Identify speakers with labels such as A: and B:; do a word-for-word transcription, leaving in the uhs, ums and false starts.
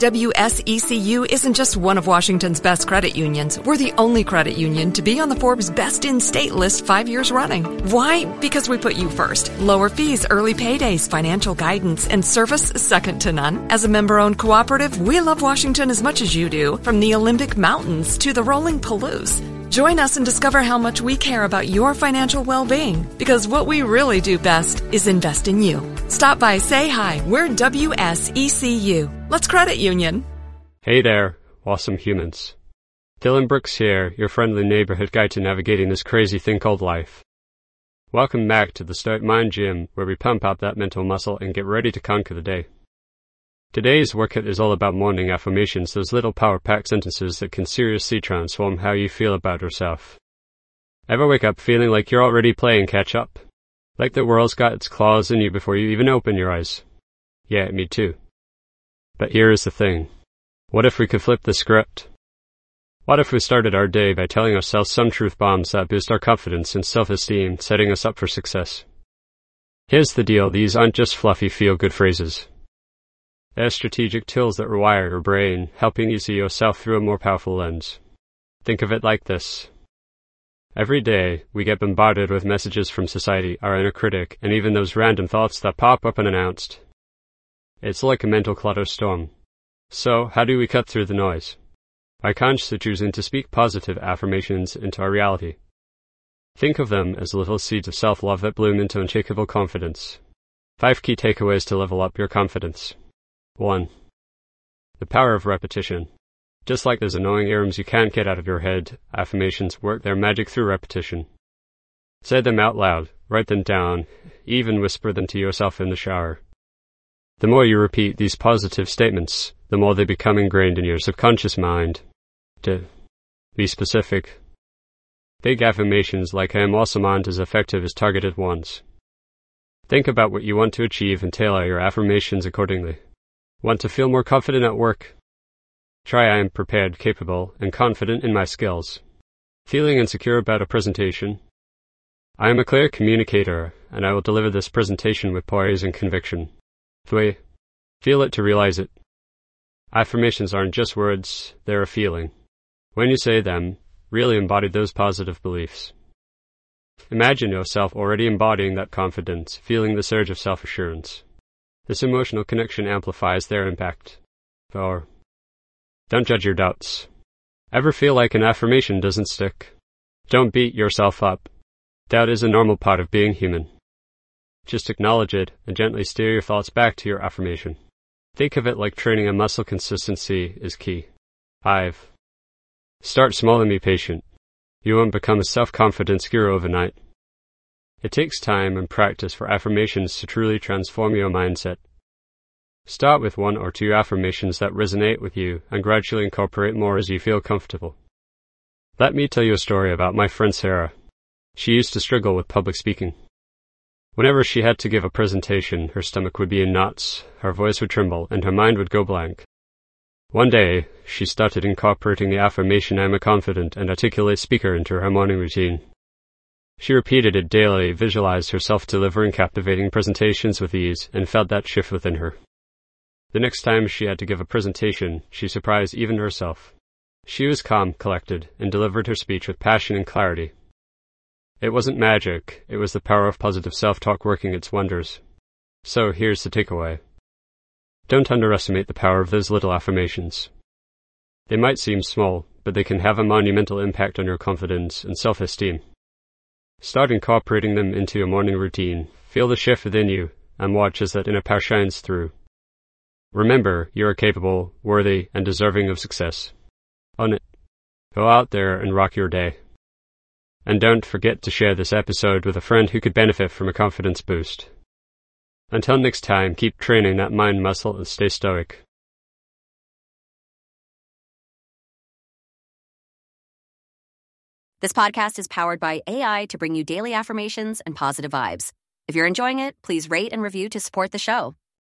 A: W S E C U isn't just one of Washington's best credit unions. We're the only credit union to be on the Forbes Best in State list five years running. Why? Because we put you first. Lower fees, early paydays, financial guidance, and service second to none. As a member-owned cooperative, we love Washington as much as you do, from the Olympic Mountains to the rolling Palouse. Join us and discover how much we care about your financial well-being, because what we really do best is invest in you. Stop by, say hi. We're W S E C U. Let's credit union.
B: Hey there, awesome humans. Dylan Brooks here, your friendly neighborhood guide to navigating this crazy thing called life. Welcome back to the Stoic Mind Gym, where we pump up that mental muscle and get ready to conquer the day. Today's workout is all about morning affirmations, those little power-packed sentences that can seriously transform how you feel about yourself. Ever wake up feeling like you're already playing catch-up? Like the world's got its claws in you before you even open your eyes? Yeah, me too. But here is the thing. What if we could flip the script? What if we started our day by telling ourselves some truth bombs that boost our confidence and self-esteem, setting us up for success? Here's the deal, these aren't just fluffy feel-good phrases. They're strategic tools that rewire your brain, helping you see yourself through a more powerful lens. Think of it like this. Every day, we get bombarded with messages from society, our inner critic, and even those random thoughts that pop up unannounced. It's like a mental clutter storm. So, how do we cut through the noise? By consciously choosing to speak positive affirmations into our reality. Think of them as little seeds of self-love that bloom into unshakable confidence. Five key takeaways to level up your confidence. one. The power of repetition. Just like those annoying earworms you can't get out of your head, affirmations work their magic through repetition. Say them out loud, write them down, even whisper them to yourself in the shower. The more you repeat these positive statements, the more they become ingrained in your subconscious mind. To be specific, big affirmations like I am awesome aren't as effective as targeted ones. Think about what you want to achieve and tailor your affirmations accordingly. Want to feel more confident at work? Try I am prepared, capable, and confident in my skills. Feeling insecure about a presentation? I am a clear communicator, and I will deliver this presentation with poise and conviction. three. Feel it to realize it. Affirmations aren't just words, they're a feeling. When you say them, really embody those positive beliefs. Imagine yourself already embodying that confidence, feeling the surge of self-assurance. This emotional connection amplifies their impact. four. Don't judge your doubts. Ever feel like an affirmation doesn't stick? Don't beat yourself up. Doubt is a normal part of being human. Just acknowledge it and gently steer your thoughts back to your affirmation. Think of it like training a muscle. Consistency is key. five. Start small and be patient. You won't become a self-confidence guru overnight. It takes time and practice for affirmations to truly transform your mindset. Start with one or two affirmations that resonate with you and gradually incorporate more as you feel comfortable. Let me tell you a story about my friend Sarah. She used to struggle with public speaking. Whenever she had to give a presentation, her stomach would be in knots, her voice would tremble, and her mind would go blank. One day, she started incorporating the affirmation I am a confident and articulate speaker into her morning routine. She repeated it daily, visualized herself delivering captivating presentations with ease, and felt that shift within her. The next time she had to give a presentation, she surprised even herself. She was calm, collected, and delivered her speech with passion and clarity. It wasn't magic, it was the power of positive self-talk working its wonders. So here's the takeaway. Don't underestimate the power of those little affirmations. They might seem small, but they can have a monumental impact on your confidence and self-esteem. Start incorporating them into your morning routine, feel the shift within you, and watch as that inner power shines through. Remember, you are capable, worthy, and deserving of success. Own it. Go out there and rock your day. And don't forget to share this episode with a friend who could benefit from a confidence boost. Until next time, keep training that mind muscle and stay stoic.
C: This podcast is powered by A I to bring you daily affirmations and positive vibes. If you're enjoying it, please rate and review to support the show.